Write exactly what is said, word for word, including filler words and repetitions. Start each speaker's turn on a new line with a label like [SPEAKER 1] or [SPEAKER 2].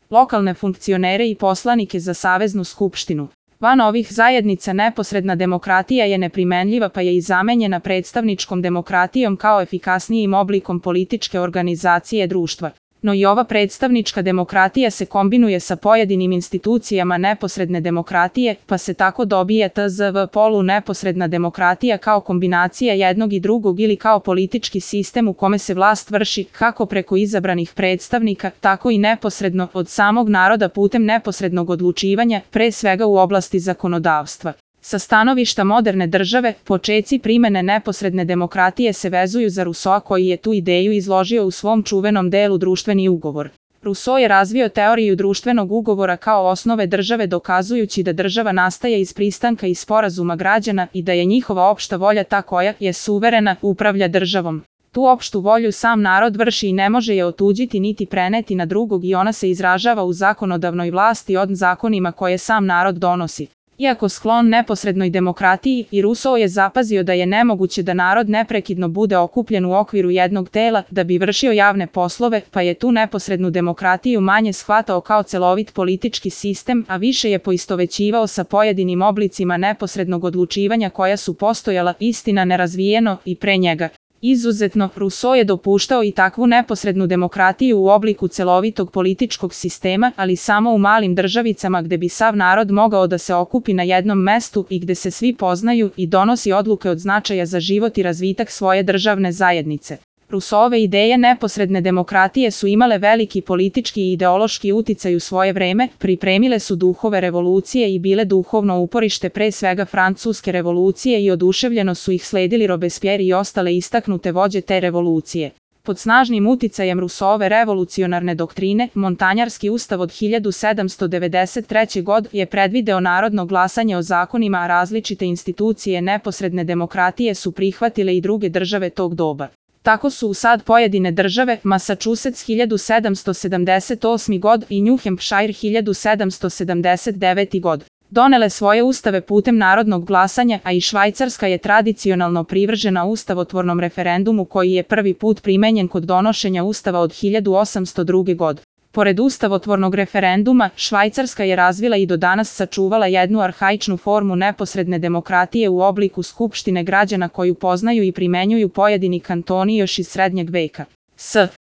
[SPEAKER 1] lokalne funkcionere i poslanike za Saveznu skupštinu. Van ovih zajednica neposredna demokratija je neprimenljiva pa je i zamenjena predstavničkom demokratijom kao efikasnijim oblikom političke organizacije društva. No i ova predstavnička demokratija se kombinuje sa pojedinim institucijama neposredne demokratije, pa se tako dobije T Z V polu neposredna demokratija kao kombinacija jednog i drugog ili kao politički sistem u kome se vlast vrši kako preko izabranih predstavnika, tako i neposredno od samog naroda putem neposrednog odlučivanja, pre svega u oblasti zakonodavstva. Sa stanovišta moderne države, počeci primene neposredne demokratije se vezuju za Rousseaua koji je tu ideju izložio u svom čuvenom delu Društveni ugovor. Rousseau je razvio teoriju društvenog ugovora kao osnove države dokazujući da država nastaje iz pristanka i sporazuma građana i da je njihova opšta volja ta koja je suverena, upravlja državom. Tu opštu volju sam narod vrši i ne može je otuđiti niti preneti na drugog i ona se izražava u zakonodavnoj vlasti od zakonima koje sam narod donosi. Iako sklon neposrednoj demokratiji, i Rousseau je zapazio da je nemoguće da narod neprekidno bude okupljen u okviru jednog tela da bi vršio javne poslove, pa je tu neposrednu demokratiju manje shvatao kao celovit politički sistem, a više je poistovećivao sa pojedinim oblicima neposrednog odlučivanja koja su postojala, istina, nerazvijeno i pre njega. Izuzetno, Rousseau je dopuštao i takvu neposrednu demokratiju u obliku celovitog političkog sistema, ali samo u malim državicama gde bi sav narod mogao da se okupi na jednom mestu i gde se svi poznaju i donosi odluke od značaja za život i razvitak svoje državne zajednice. Rousseauove ideje neposredne demokratije su imale veliki politički i ideološki uticaj u svoje vreme, pripremile su duhove revolucije i bile duhovno uporište pre svega Francuske revolucije i oduševljeno su ih sledili Robespierre i ostale istaknute vođe te revolucije. Pod snažnim uticajem Rousseauove revolucionarne doktrine, Montanjarski ustav od hiljadu sedamsto devedeset treće. godine je predvideo narodno glasanje o zakonima, a različite institucije neposredne demokratije su prihvatile i druge države tog doba. Tako su sad pojedine države, Massachusetts hiljadu sedamsto sedamdeset osme. godine i New Hampshire hiljadu sedamsto sedamdeset devete. godine, donele svoje ustave putem narodnog glasanja, a i Švajcarska je tradicionalno privržena ustavotvornom referendumu koji je prvi put primenjen kod donošenja ustava od hiljadu osamsto druge. godine. Pored ustavotvornog referenduma, Švajcarska je razvila i do danas sačuvala jednu arhaičnu formu neposredne demokratije u obliku skupštine građana koju poznaju i primenjuju pojedini kantoni još iz srednjeg veka. S